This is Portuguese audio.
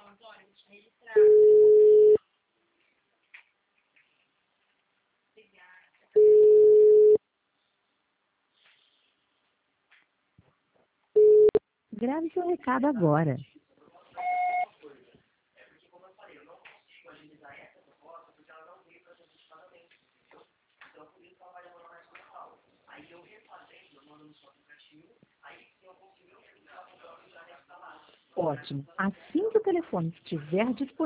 Grave seu recado agora. Ótimo. Assim que o telefone estiver disponível,